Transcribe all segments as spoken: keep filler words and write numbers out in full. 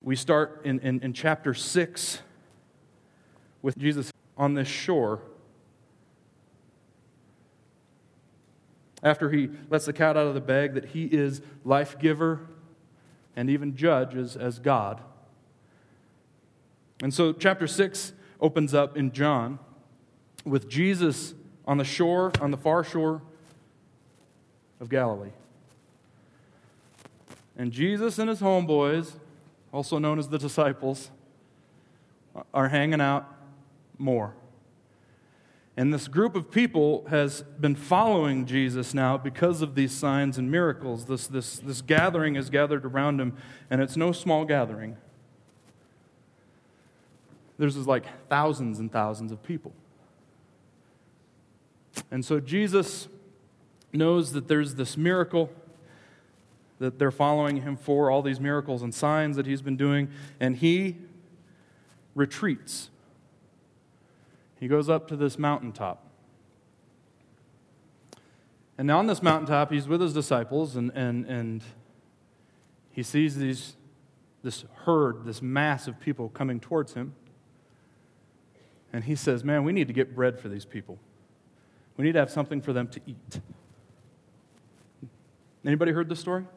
We start in, in, in chapter six with Jesus on this shore. After he lets the cat out of the bag that he is life giver and even judge as, as God. And so chapter six opens up in John with Jesus on the shore, on the far shore of Galilee. And Jesus and his homeboys, also known as the disciples, are hanging out more. And this group of people has been following Jesus now because of these signs and miracles. This, this, this gathering is gathered around him, and it's no small gathering. There's like thousands and thousands of people. And so Jesus knows that there's this miracle that they're following him for, all these miracles and signs that he's been doing, and he retreats. He goes up to this mountaintop. And on this mountaintop, he's with his disciples, and, and, and he sees these, this herd, this mass of people coming towards him. And he says, man, we need to get bread for these people. We need to have something for them to eat. Anybody heard this story?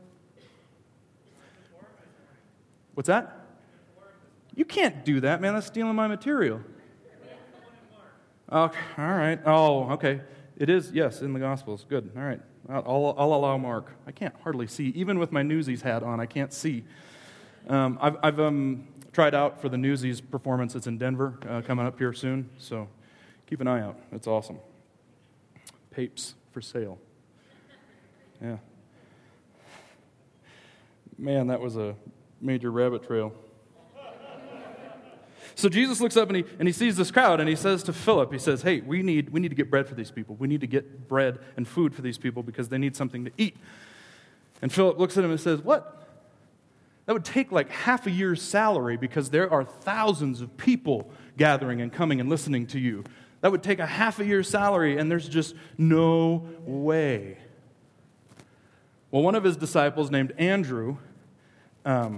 What's that? You can't do that, man. That's stealing my material. Okay, all right. Oh, okay. It is, yes, in the Gospels. Good. All right. I'll, I'll allow Mark. I can't hardly see. Even with my Newsies hat on, I can't see. Um, I've, I've um, tried out for the Newsies performance. It's in Denver, uh, coming up here soon. So keep an eye out. It's awesome. Papes for sale. Yeah. Man, that was a major rabbit trail. So Jesus looks up and he, and he sees this crowd, and he says to Philip, he says, hey, we need, we need to get bread for these people. We need to get bread and food for these people because they need something to eat. And Philip looks at him and says, what? That would take like half a year's salary because there are thousands of people gathering and coming and listening to you. That would take a half a year's salary, and there's just no way. Well, one of his disciples named Andrew, um,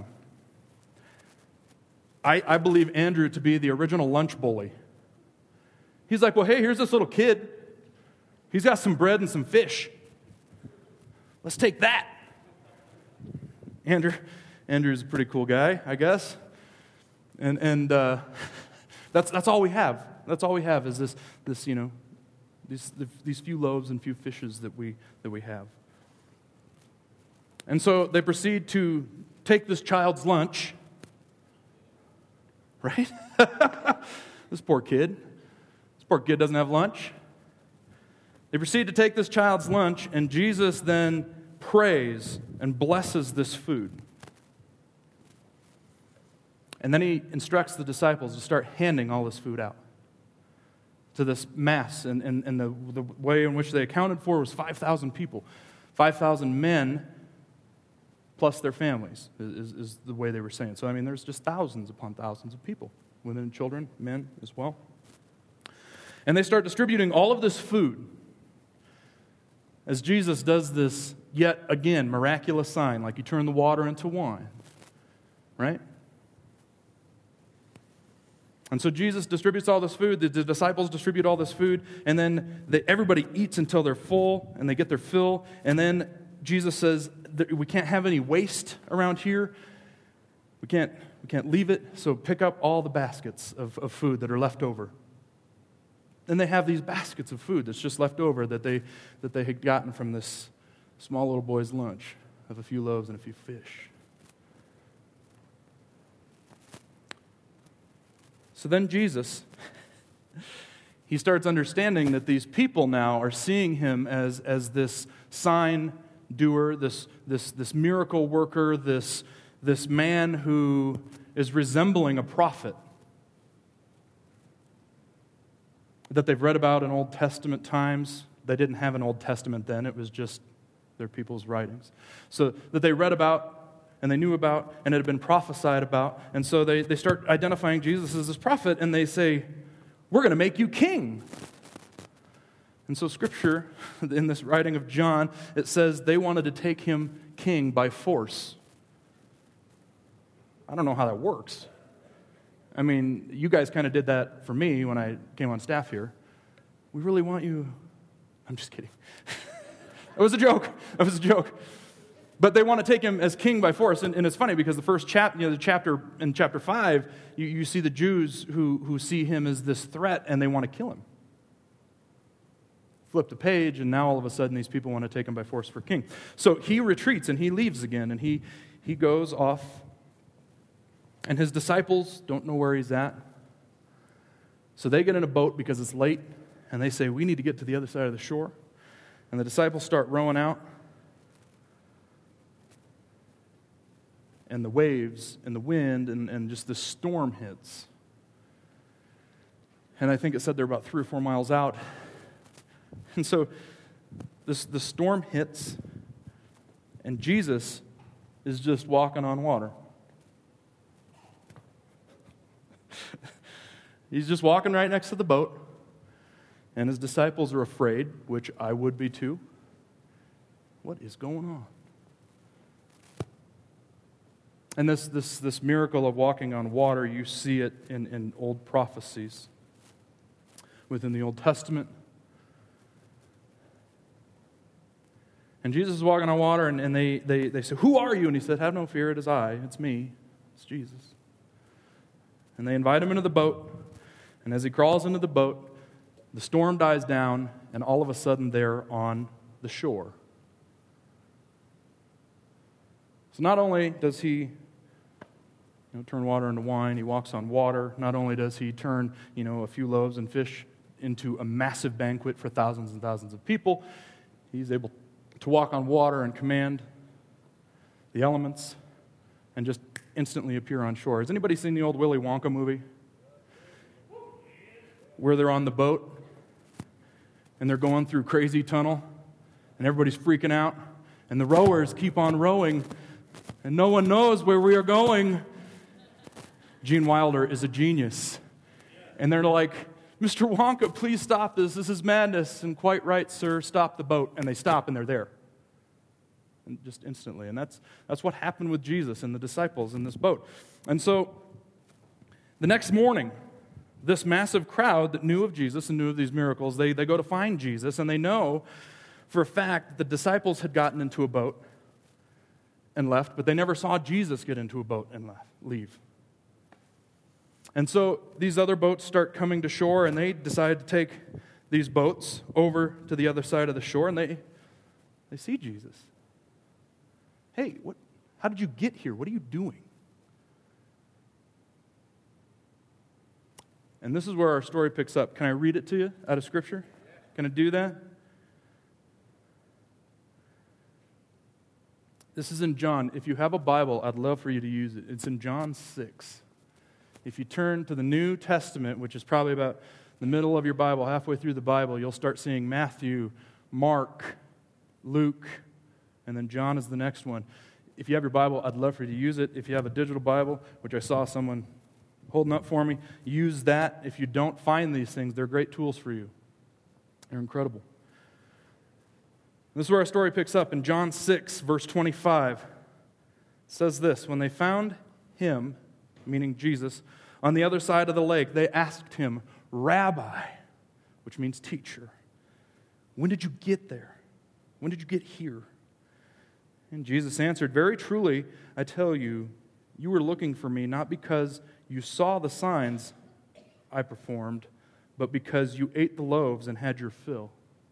I, I believe Andrew to be the original lunch bully. He's like, well, hey, here's this little kid. He's got some bread and some fish. Let's take that. Andrew, Andrew's a pretty cool guy, I guess. And and uh, that's that's all we have. That's all we have is this this you know these these few loaves and few fishes that we that we have. And so they proceed to take this child's lunch, right? This poor kid. This poor kid doesn't have lunch. They proceed to take this child's lunch, and Jesus then prays and blesses this food. And then he instructs the disciples to start handing all this food out to this mass. And, and, and the, the way in which they accounted for was five thousand people. five thousand men plus their families is, is the way they were saying. So, I mean, there's just thousands upon thousands of people, women, children, men as well. And they start distributing all of this food as Jesus does this, yet again, miraculous sign, like you turn the water into wine, right? And so Jesus distributes all this food, the, the disciples distribute all this food, and then they, everybody eats until they're full, and they get their fill, and then Jesus says, we can't have any waste around here. We can't, we can't leave it, so pick up all the baskets of, of food that are left over. And they have these baskets of food that's just left over that they that they had gotten from this small little boy's lunch of a few loaves and a few fish. So then Jesus, he starts understanding that these people now are seeing him as, as this sign doer, this, this, this miracle worker, this, this man who is resembling a prophet that they've read about in Old Testament times. They didn't have an Old Testament then. It was just their people's writings. So that they read about and they knew about and it had been prophesied about. And so they, they start identifying Jesus as this prophet, and they say, we're going to make you king. And so Scripture, in this writing of John, it says they wanted to take him king by force. I don't know how that works. I mean, you guys kind of did that for me when I came on staff here. We really want you. I'm just kidding. It was a joke. It was a joke. But they want to take him as king by force. And, and it's funny because the first chapter, you know, the chapter in chapter five, you, you see the Jews who, who see him as this threat and they want to kill him. Flip the page, and now all of a sudden these people want to take him by force for king. So he retreats and he leaves again, and he, he goes off. And his disciples don't know where he's at. So they get in a boat because it's late, and they say, we need to get to the other side of the shore. And the disciples start rowing out. And the waves and the wind and, and just the storm hits. And I think it said they're about three or four miles out. And so this the storm hits, and Jesus is just walking on water. He's just walking right next to the boat, and his disciples are afraid, which I would be too. What is going on? And this this this miracle of walking on water, you see it in, in old prophecies within the Old Testament. And Jesus is walking on water, and, and they, they, they say, who are you? And he said, have no fear, it is I, it's me, it's Jesus. And they invite him into the boat, and as he crawls into the boat, the storm dies down, and all of a sudden they're on the shore. So not only does he you know, turn water into wine, he walks on water. Not only does he turn you know, a few loaves and fish into a massive banquet for thousands and thousands of people, he's able to walk on water and command the elements and just instantly appear on shore. Has anybody seen the old Willy Wonka movie? Where they're on the boat and they're going through crazy tunnel and everybody's freaking out and the rowers keep on rowing and no one knows where we are going. Gene Wilder is a genius. And they're like, Mister Wonka, please stop this. This is madness. And quite right, sir, stop the boat. And they stop and they're there. And just instantly. And that's that's what happened with Jesus and the disciples in this boat. And so the next morning, this massive crowd that knew of Jesus and knew of these miracles, they, they go to find Jesus, and they know for a fact that the disciples had gotten into a boat and left, but they never saw Jesus get into a boat and left, leave. And so these other boats start coming to shore, and they decide to take these boats over to the other side of the shore, and they they see Jesus. Hey, what? How did you get here? What are you doing? And this is where our story picks up. Can I read it to you out of Scripture? Can I do that? This is in John. If you have a Bible, I'd love for you to use it. It's in John six. If you turn to the New Testament, which is probably about the middle of your Bible, halfway through the Bible, you'll start seeing Matthew, Mark, Luke, and then John is the next one. If you have your Bible, I'd love for you to use it. If you have a digital Bible, which I saw someone holding up for me, use that. If you don't find these things, they're great tools for you. They're incredible. This is where our story picks up in John six, verse twenty-five. It says this, when they found him, meaning Jesus, on the other side of the lake, they asked him, Rabbi, which means teacher, when did you get there? When did you get here? And Jesus answered, very truly, I tell you, you were looking for me not because you saw the signs I performed, but because you ate the loaves and had your fill.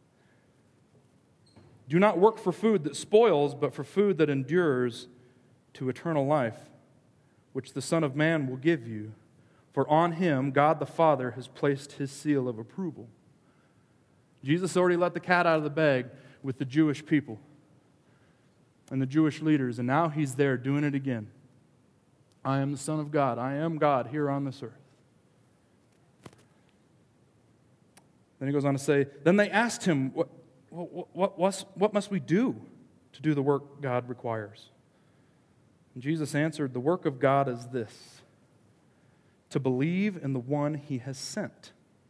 Do not work for food that spoils, but for food that endures to eternal life, which the Son of Man will give you. For on him, God the Father has placed his seal of approval. Jesus already let the cat out of the bag with the Jewish people and the Jewish leaders, and now he's there doing it again. I am the Son of God. I am God here on this earth. Then he goes on to say, then they asked him, what, what, what, what, what must we do to do the work God requires? And Jesus answered, the work of God is this, to believe in the one he has sent.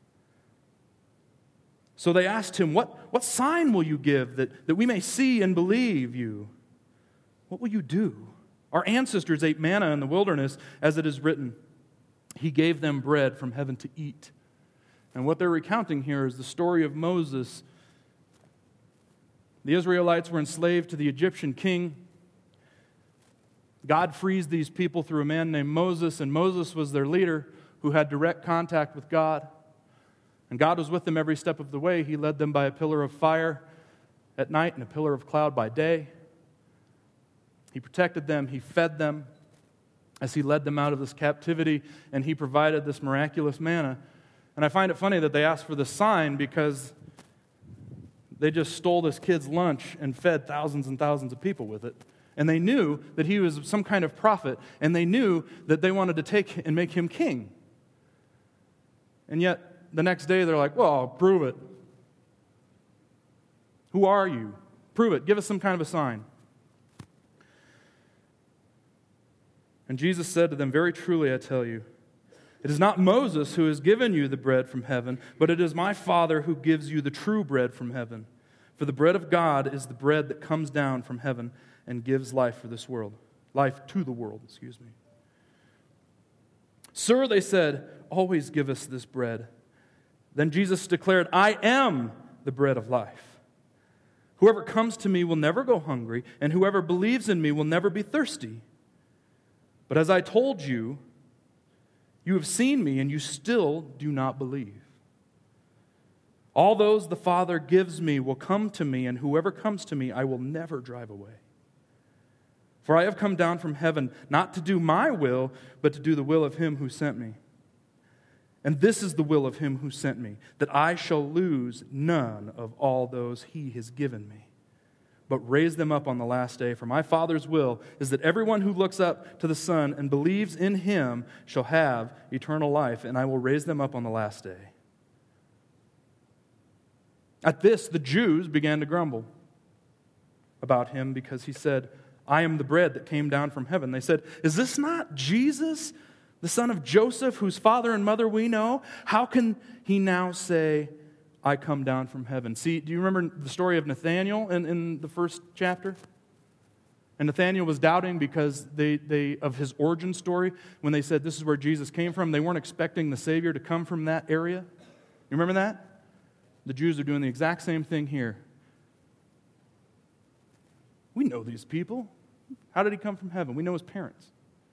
So they asked him, what, what sign will you give that, that we may see and believe you? What will you do? Our ancestors ate manna in the wilderness, as it is written, He gave them bread from heaven to eat. And what they're recounting here is the story of Moses. The Israelites were enslaved to the Egyptian king. God frees these people through a man named Moses, and Moses was their leader who had direct contact with God. And God was with them every step of the way. He led them by a pillar of fire at night and a pillar of cloud by day. He protected them. He fed them as He led them out of this captivity, and He provided this miraculous manna. And I find it funny that they asked for the sign because they just stole this kid's lunch and fed thousands and thousands of people with it. And they knew that he was some kind of prophet, and they knew that they wanted to take and make him king. And yet, the next day they're like, well, prove it. Who are you? Prove it. Give us some kind of a sign. And Jesus said to them, very truly I tell you, it is not Moses who has given you the bread from heaven, but it is my Father who gives you the true bread from heaven. For the bread of God is the bread that comes down from heaven and gives life for this world. Life to the world, excuse me. Sir, they said, always give us this bread. Then Jesus declared, I am the bread of life. Whoever comes to me will never go hungry, and whoever believes in me will never be thirsty. But as I told you, you have seen me, and you still do not believe. All those the Father gives me will come to me, and whoever comes to me I will never drive away. For I have come down from heaven not to do my will, but to do the will of Him who sent me. And this is the will of Him who sent me, that I shall lose none of all those He has given me, but raise them up on the last day. For my Father's will is that everyone who looks up to the Son and believes in Him shall have eternal life, and I will raise them up on the last day. At this, the Jews began to grumble about Him because He said, I am the bread that came down from heaven. They said, is this not Jesus, the son of Joseph, whose father and mother we know? How can He now say, I come down from heaven? See, do you remember the story of Nathanael in, in the first chapter? And Nathanael was doubting because they, they of his origin story, when they said this is where Jesus came from, they weren't expecting the Savior to come from that area. You remember that? The Jews are doing the exact same thing here. We know these people. How did He come from heaven? We know His parents.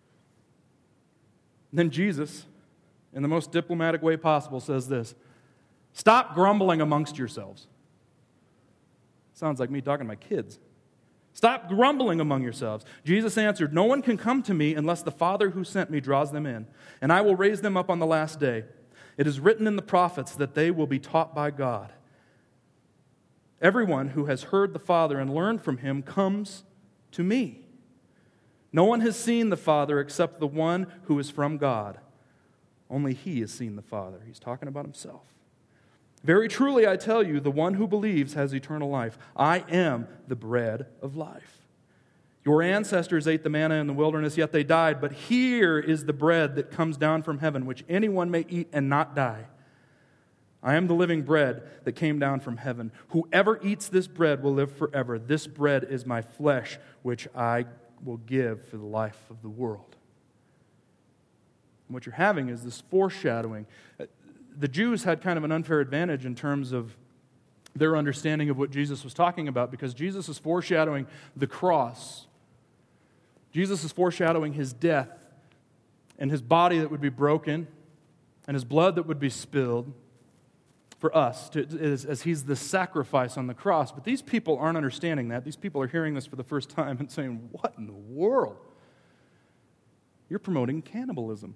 Then Jesus, in the most diplomatic way possible, says this, stop grumbling amongst yourselves. Sounds like me talking to my kids. Stop grumbling among yourselves. Jesus answered, no one can come to me unless the Father who sent me draws them in, and I will raise them up on the last day. It is written in the prophets that they will be taught by God. Everyone who has heard the Father and learned from Him comes to me. No one has seen the Father except the one who is from God. Only He has seen the Father. He's talking about Himself. Very truly, I tell you, the one who believes has eternal life. I am the bread of life. Your ancestors ate the manna in the wilderness, yet they died. But here is the bread that comes down from heaven, which anyone may eat and not die. I am the living bread that came down from heaven. Whoever eats this bread will live forever. This bread is my flesh, which I will give for the life of the world. And what you're having is this foreshadowing. The Jews had kind of an unfair advantage in terms of their understanding of what Jesus was talking about, because Jesus is foreshadowing the cross. Jesus is foreshadowing His death and His body that would be broken and His blood that would be spilled for us to, as, as He's the sacrifice on the cross. But these people aren't understanding that. These people are hearing this for the first time and saying, what in the world? You're promoting cannibalism.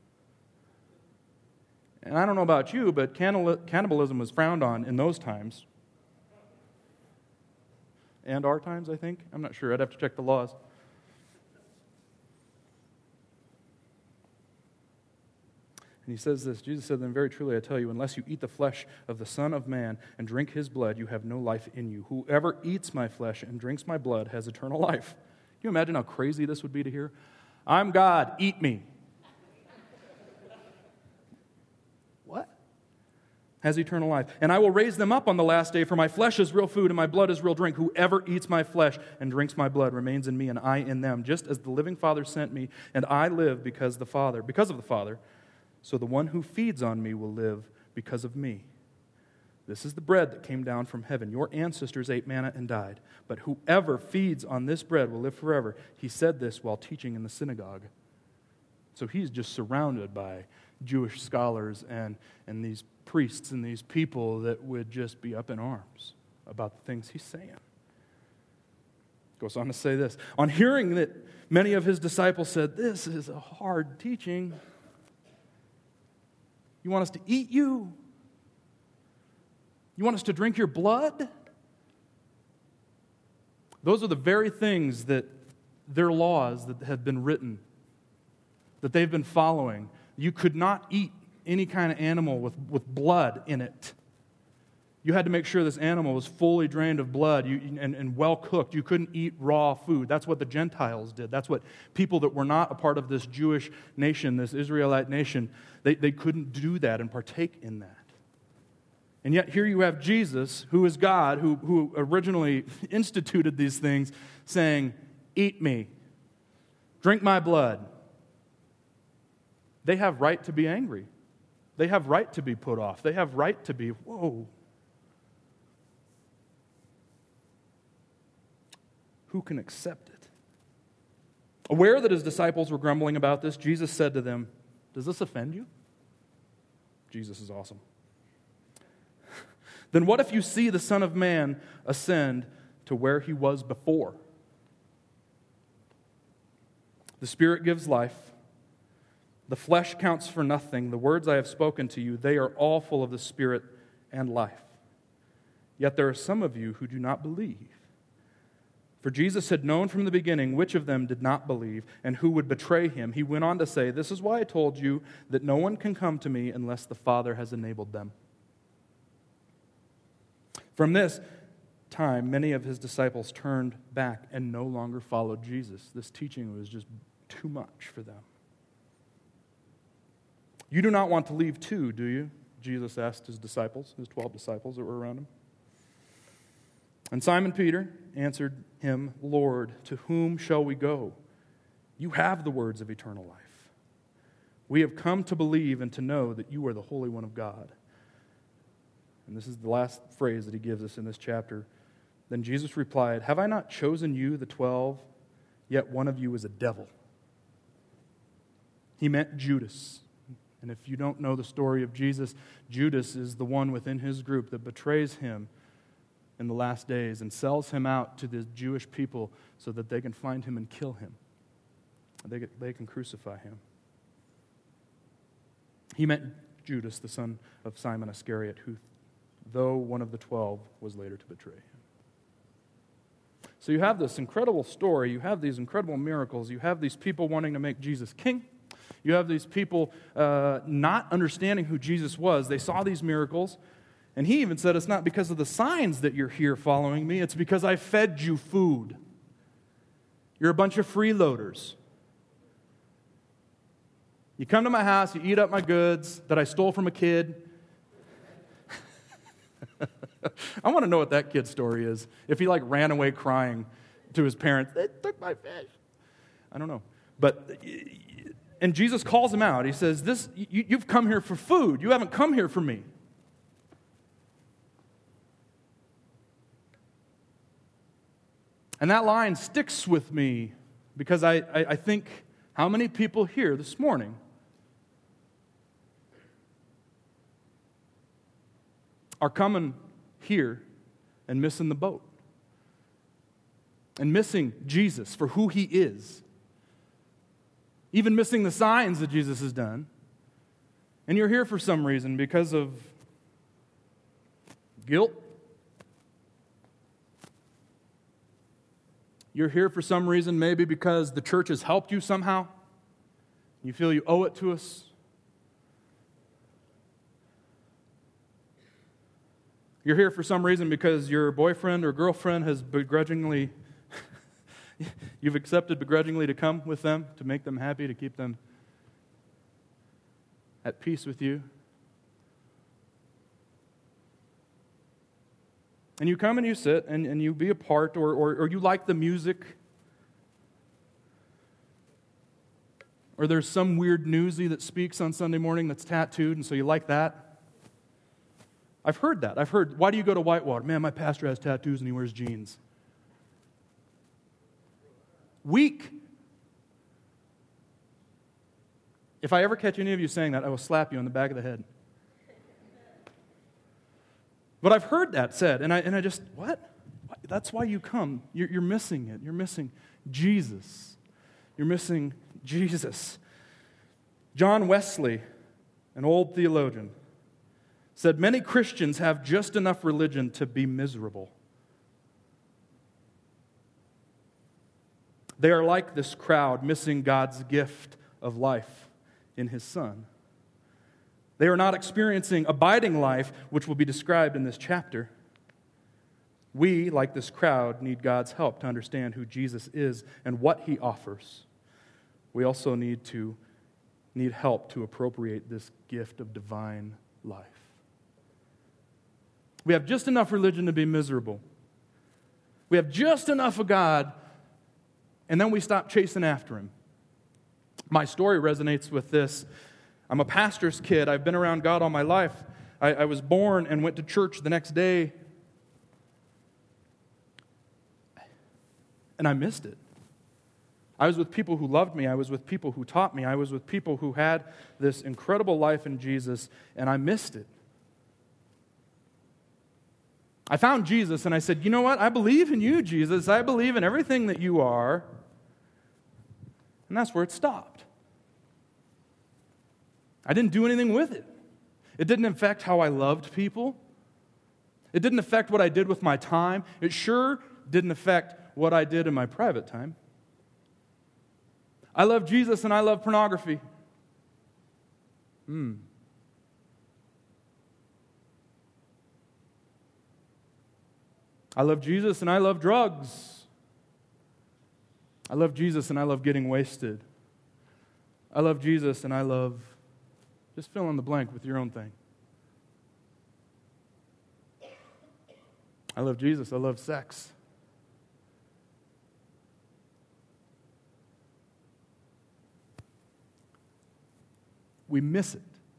And I don't know about you, but cannibalism was frowned on in those times. And our times, I think. I'm not sure. I'd have to check the laws. And He says this, Jesus said, then very truly I tell you, unless you eat the flesh of the Son of Man and drink His blood, you have no life in you. Whoever eats my flesh and drinks my blood has eternal life. Can you imagine how crazy this would be to hear? I'm God, eat me. What? has eternal life. And I will raise them up on the last day, for my flesh is real food and my blood is real drink. Whoever eats my flesh and drinks my blood remains in me and I in them, just as the living Father sent me, and I live because the Father, because of the Father. So the one who feeds on me will live because of me. This is the bread that came down from heaven. Your ancestors ate manna and died, but whoever feeds on this bread will live forever. He said this while teaching in the synagogue. So he's just surrounded by Jewish scholars and, and these priests and these people that would just be up in arms about the things he's saying. Goes on to say this. On hearing that many of his disciples said, "This is a hard teaching. You want us to eat you? You want us to drink your blood?" Those are the very things that their laws that have been written, that they've been following. You could not eat any kind of animal with, with blood in it. You had to make sure this animal was fully drained of blood you, and, and well cooked. You couldn't eat raw food. That's what the Gentiles did. That's what people that were not a part of this Jewish nation, this Israelite nation, they, they couldn't do that and partake in that. And yet here you have Jesus, who is God, who, who originally instituted these things, saying, "Eat me, drink my blood." They have right to be angry. They have right to be put off. They have right to be, whoa. Who can accept it? Aware that his disciples were grumbling about this, Jesus said to them, "Does this offend you?" Jesus is awesome. "Then what if you see the Son of Man ascend to where he was before? The Spirit gives life. The flesh counts for nothing. The words I have spoken to you, they are all full of the Spirit and life. Yet there are some of you who do not believe." For Jesus had known from the beginning which of them did not believe and who would betray him. He went on to say, "This is why I told you that no one can come to me unless the Father has enabled them." From this time, many of his disciples turned back and no longer followed Jesus. This teaching was just too much for them. "You do not want to leave too, do you?" Jesus asked his disciples, his twelve disciples that were around him. And Simon Peter answered him, "Lord, to whom shall we go? You have the words of eternal life. We have come to believe and to know that you are the Holy One of God." And this is the last phrase that he gives us in this chapter. Then Jesus replied, "Have I not chosen you, the twelve? Yet one of you is a devil." He meant Judas. And if you don't know the story of Jesus, Judas is the one within his group that betrays him in the last days and sells him out to the Jewish people so that they can find him and kill him. They, get, they can crucify him. He meant Judas, the son of Simon Iscariot, who, though one of the twelve, was later to betray him. So you have this incredible story. You have these incredible miracles. You have these people wanting to make Jesus king. You have these people uh, not understanding who Jesus was. They saw these miracles. And he even said, "It's not because of the signs that you're here following me. It's because I fed you food. You're a bunch of freeloaders. You come to my house, you eat up my goods that I stole from a kid." I want to know what that kid's story is. If he like ran away crying to his parents, "They took my fish." I don't know. But, and Jesus calls him out. He says, "This you, you've come here for food. You haven't come here for me." And that line sticks with me because I, I, I think, how many people here this morning are coming here and missing the boat and missing Jesus for who he is, even missing the signs that Jesus has done, and you're here for some reason because of guilt. You're here for some reason, maybe because the church has helped you somehow. You feel you owe it to us. You're here for some reason because your boyfriend or girlfriend has begrudgingly, you've accepted begrudgingly to come with them, to make them happy, to keep them at peace with you. And you come and you sit and, and you be a part, or, or, or you like the music, or there's some weird newsie that speaks on Sunday morning that's tattooed, and so you like that. I've heard that. I've heard, why do you go to Whitewater? Man, my pastor has tattoos and he wears jeans. Weak. If I ever catch any of you saying that, I will slap you on the back of the head. But I've heard that said, and I and I just, what? That's why you come. You're, you're missing it. You're missing Jesus. You're missing Jesus. John Wesley, an old theologian, said, many Christians have just enough religion to be miserable. They are like this crowd, missing God's gift of life in His Son. They are not experiencing abiding life, which will be described in this chapter. We, like this crowd, need God's help to understand who Jesus is and what He offers. We also need to need help to appropriate this gift of divine life. We have just enough religion to be miserable. We have just enough of God, and then we stop chasing after Him. My story resonates with this. I'm a pastor's kid. I've been around God all my life. I, I was born and went to church the next day, and I missed it. I was with people who loved me. I was with people who taught me. I was with people who had this incredible life in Jesus, and I missed it. I found Jesus, and I said, you know what? I believe in you, Jesus. I believe in everything that you are. And that's where it stopped. I didn't do anything with it. It didn't affect how I loved people. It didn't affect what I did with my time. It sure didn't affect what I did in my private time. I love Jesus and I love pornography. Hmm. I love Jesus and I love drugs. I love Jesus and I love getting wasted. I love Jesus and I love... Just fill in the blank with your own thing. I love Jesus. I love sex. We miss it.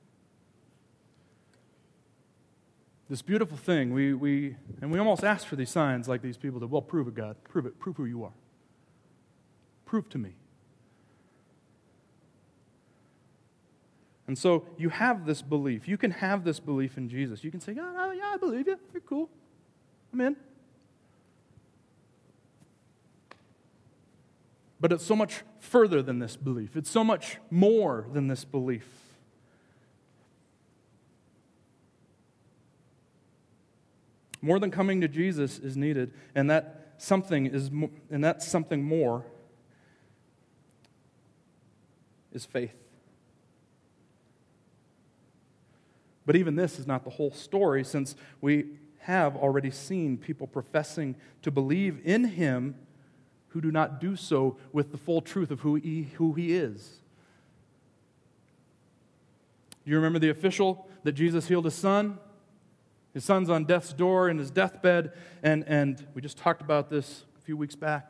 This beautiful thing, we, we and we almost ask for these signs like these people did. Well, prove it, God. Prove it. Prove who you are. Prove to me. And so you have this belief. You can have this belief in Jesus. You can say, yeah, yeah, I believe you. You're cool. I'm in. But it's so much further than this belief. It's so much more than this belief. More than coming to Jesus is needed, and that something is, and that something more is faith. But even this is not the whole story, since we have already seen people professing to believe in Him who do not do so with the full truth of who He, who he is. Do you remember the official that Jesus healed his son? His son's on death's door in his deathbed, and, and we just talked about this a few weeks back.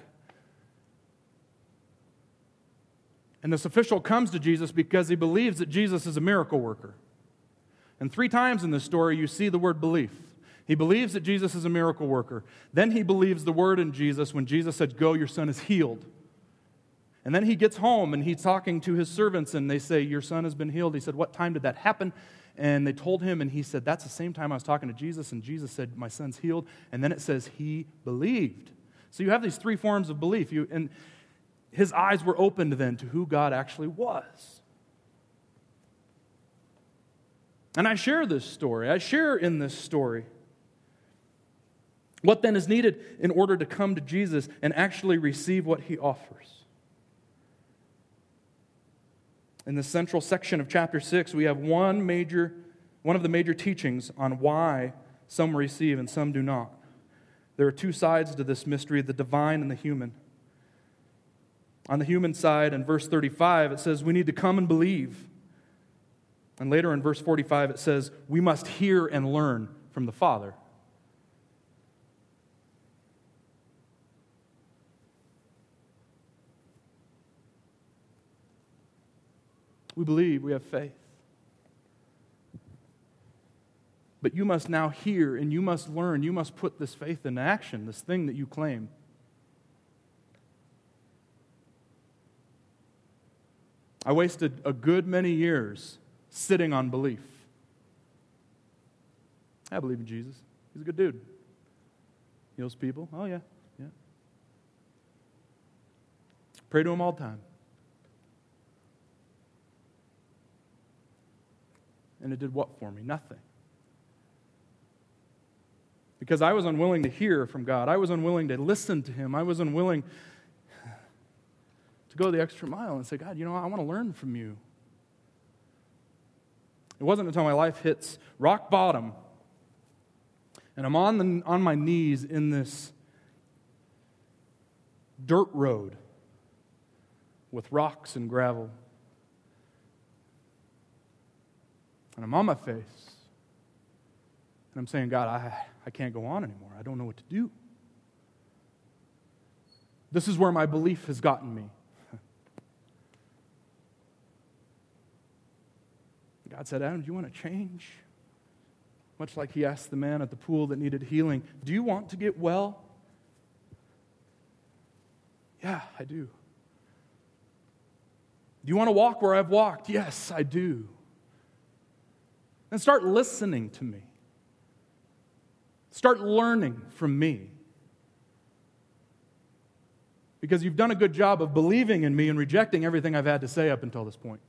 And this official comes to Jesus because he believes that Jesus is a miracle worker. And three times in this story, you see the word belief. He believes that Jesus is a miracle worker. Then he believes the word in Jesus when Jesus said, go, your son is healed. And then he gets home and he's talking to his servants and they say, your son has been healed. He said, what time did that happen? And they told him, and he said, that's the same time I was talking to Jesus, and Jesus said, my son's healed. And then it says he believed. So you have these three forms of belief. You, and his eyes were opened then to who God actually was. And I share this story. I share in this story. What then is needed in order to come to Jesus and actually receive what He offers? In the central section of chapter six, we have one major, one of the major teachings on why some receive and some do not. There are two sides to this mystery, the divine and the human. On the human side, in verse thirty-five, it says we need to come and believe. And later in verse forty-five, it says we must hear and learn from the Father. We believe, we have faith. But you must now hear and you must learn, you must put this faith into action, this thing that you claim. I wasted a good many years sitting on belief. I believe in Jesus. He's a good dude. Heals people. Oh, yeah, yeah. Pray to him all the time. And it did what for me? Nothing. Because I was unwilling to hear from God. I was unwilling to listen to him. I was unwilling to go the extra mile and say, God, you know, I want to learn from you. It wasn't until my life hits rock bottom and I'm on the, on my knees in this dirt road with rocks and gravel. And I'm on my face. And I'm saying, God, I, I can't go on anymore. I don't know what to do. This is where my belief has gotten me. God said, Adam, do you want to change? Much like he asked the man at the pool that needed healing, do you want to get well? Yeah, I do. Do you want to walk where I've walked? Yes, I do. And start listening to me. Start learning from me. Because you've done a good job of believing in me and rejecting everything I've had to say up until this point.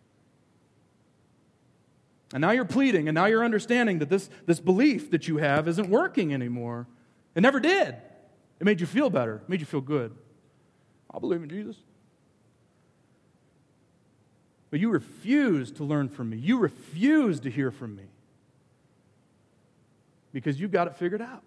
And now you're pleading, and now you're understanding that this, this belief that you have isn't working anymore. It never did. It made you feel better. It made you feel good. I believe in Jesus. But you refuse to learn from me. You refuse to hear from me. Because you've got it figured out.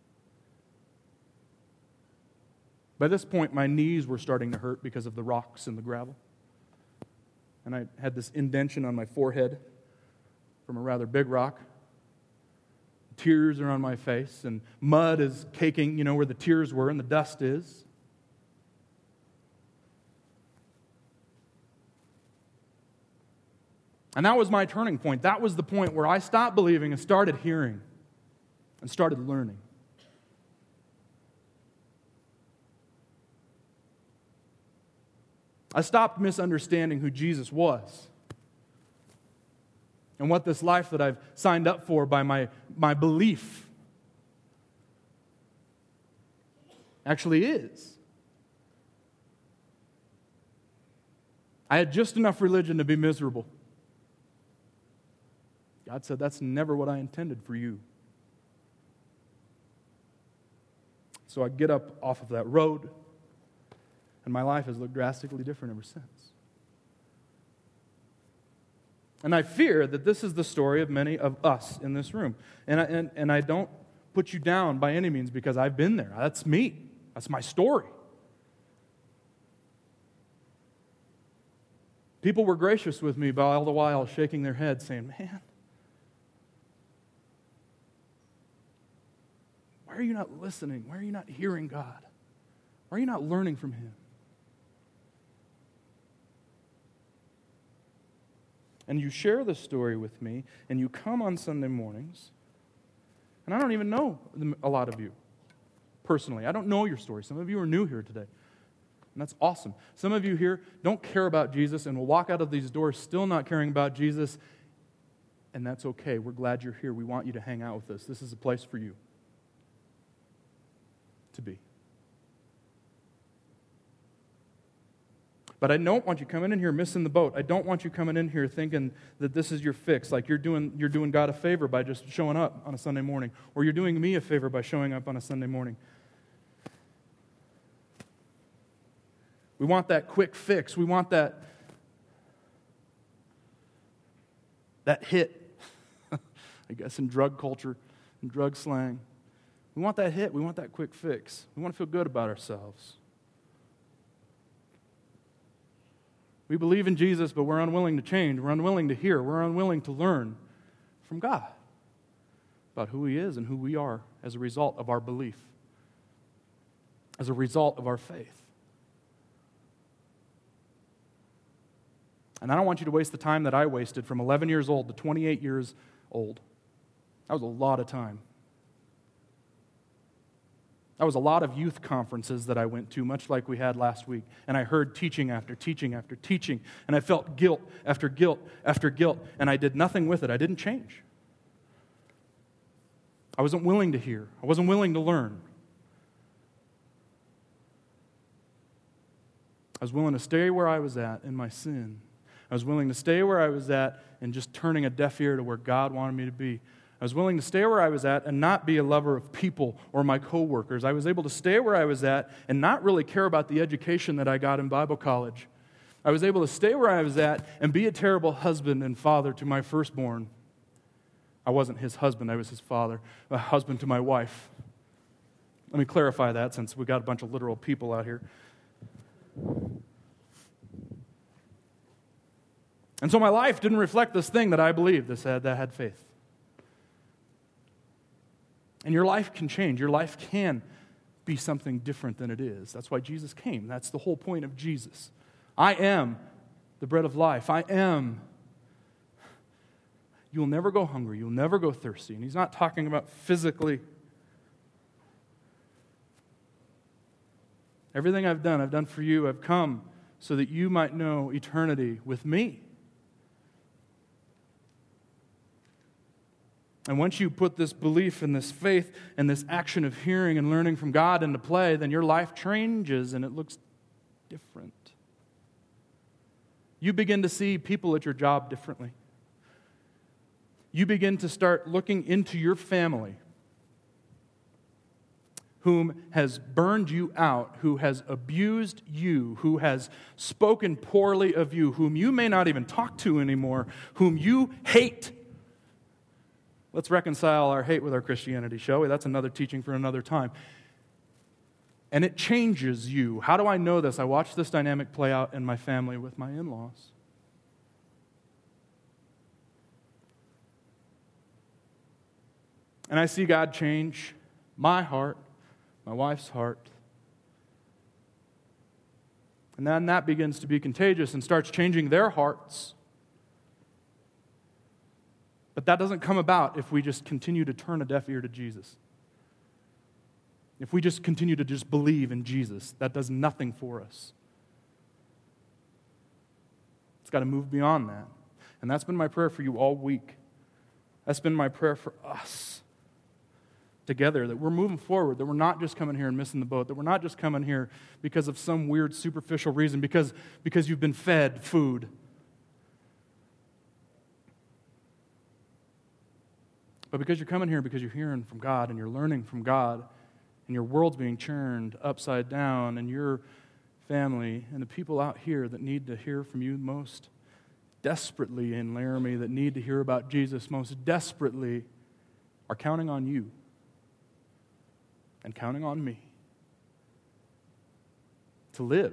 By this point, my knees were starting to hurt because of the rocks and the gravel. And I had this indentation on my forehead from a rather big rock. Tears are on my face, and mud is caking, you know, where the tears were and the dust is. And that was my turning point. That was the point where I stopped believing and started hearing and started learning. I stopped misunderstanding who Jesus was and what this life that I've signed up for by my, my belief actually is. I had just enough religion to be miserable. God said, that's never what I intended for you. So I get up off of that road, and my life has looked drastically different ever since. And I fear that this is the story of many of us in this room. And I, and, and I don't put you down by any means because I've been there. That's me. That's my story. People were gracious with me, but all the while shaking their heads saying, man, why are you not listening? Why are you not hearing God? Why are you not learning from Him? And you share the story with me, and you come on Sunday mornings, and I don't even know a lot of you personally. I don't know your story. Some of you are new here today, and that's awesome. Some of you here don't care about Jesus and will walk out of these doors still not caring about Jesus, and that's okay. We're glad you're here. We want you to hang out with us. This is a place for you to be. But I don't want you coming in here missing the boat. I don't want you coming in here thinking that this is your fix, like you're doing, you're doing God a favor by just showing up on a Sunday morning, or you're doing me a favor by showing up on a Sunday morning. We want that quick fix. We want that, that hit, I guess, in drug culture, in drug slang. We want that hit. We want that quick fix. We want to feel good about ourselves. We believe in Jesus, but we're unwilling to change. We're unwilling to hear. We're unwilling to learn from God about who He is and who we are as a result of our belief, as a result of our faith. And I don't want you to waste the time that I wasted from eleven years old to twenty-eight years old. That was a lot of time. That was a lot of youth conferences that I went to, much like we had last week. And I heard teaching after teaching after teaching. And I felt guilt after guilt after guilt. And I did nothing with it. I didn't change. I wasn't willing to hear. I wasn't willing to learn. I was willing to stay where I was at in my sin. I was willing to stay where I was at and just turning a deaf ear to where God wanted me to be. I was willing to stay where I was at and not be a lover of people or my coworkers. I was able to stay where I was at and not really care about the education that I got in Bible college. I was able to stay where I was at and be a terrible husband and father to my firstborn. I wasn't his husband, I was his father, a husband to my wife. Let me clarify that since we got a bunch of literal people out here. And so my life didn't reflect this thing that I believed, this that I had faith. And your life can change. Your life can be something different than it is. That's why Jesus came. That's the whole point of Jesus. I am the bread of life. I am. You'll never go hungry. You'll never go thirsty. And he's not talking about physically. Everything I've done, I've done for you. I've come so that you might know eternity with me. And once you put this belief and this faith and this action of hearing and learning from God into play, then your life changes and it looks different. You begin to see people at your job differently. You begin to start looking into your family, whom has burned you out, who has abused you, who has spoken poorly of you, whom you may not even talk to anymore, whom you hate. Let's reconcile our hate with our Christianity, shall we? That's another teaching for another time. And it changes you. How do I know this? I watched this dynamic play out in my family with my in-laws. And I see God change my heart, my wife's heart. And then that begins to be contagious and starts changing their hearts. But that doesn't come about if we just continue to turn a deaf ear to Jesus. If we just continue to just believe in Jesus, that does nothing for us. It's got to move beyond that. And that's been my prayer for you all week. That's been my prayer for us together, that we're moving forward, that we're not just coming here and missing the boat, that we're not just coming here because of some weird superficial reason, because, because you've been fed food. But because you're coming here because you're hearing from God and you're learning from God and your world's being churned upside down and your family and the people out here that need to hear from you most desperately in Laramie, that need to hear about Jesus most desperately, are counting on you and counting on me to live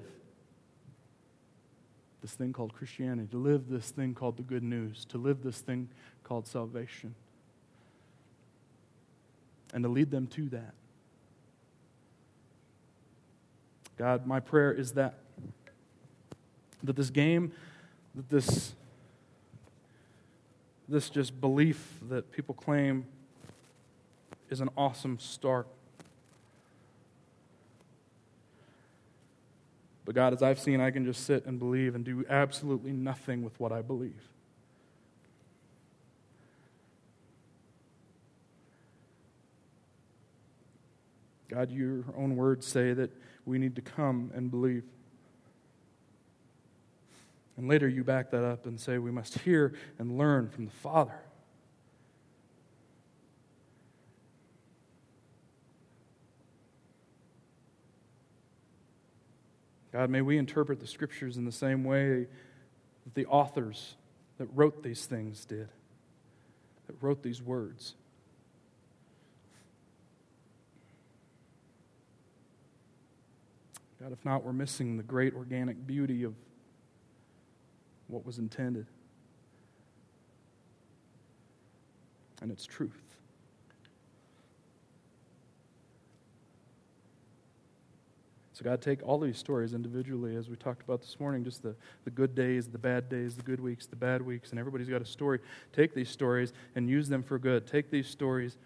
this thing called Christianity, to live this thing called the good news, to live this thing called salvation. And to lead them to that. God, my prayer is that, that this game, that this, this just belief that people claim is an awesome start. But God, as I've seen, I can just sit and believe and do absolutely nothing with what I believe. God, your own words say that we need to come and believe. And later you back that up and say we must hear and learn from the Father. God, may we interpret the Scriptures in the same way that the authors that wrote these things did, that wrote these words. God, if not, we're missing the great organic beauty of what was intended. And it's truth. So God, take all these stories individually, as we talked about this morning, just the, the good days, the bad days, the good weeks, the bad weeks, and everybody's got a story. Take these stories and use them for good. Take these stories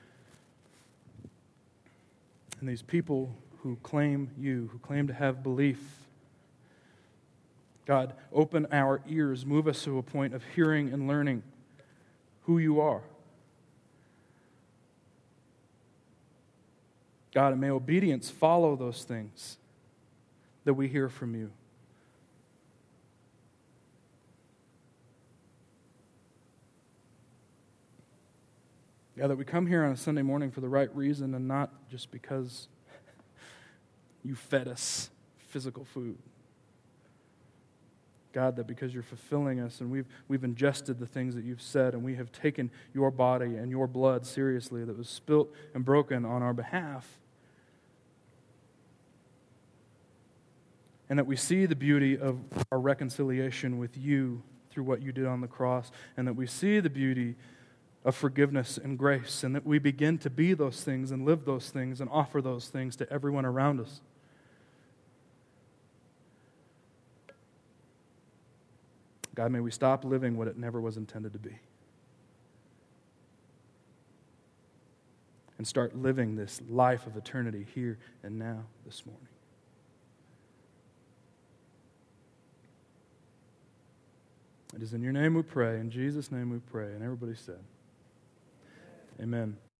and these people who claim you, who claim to have belief. God, open our ears, move us to a point of hearing and learning who you are. God, and may obedience follow those things that we hear from you. God, that we come here on a Sunday morning for the right reason and not just because you fed us physical food. God, that because you're fulfilling us and we've, we've ingested the things that you've said and we have taken your body and your blood seriously that was spilt and broken on our behalf, and that we see the beauty of our reconciliation with you through what you did on the cross, and that we see the beauty of forgiveness and grace, and that we begin to be those things and live those things and offer those things to everyone around us. God, may we stop living what it never was intended to be, and start living this life of eternity here and now this morning. It is in your name we pray, in Jesus' name we pray. And everybody said, amen.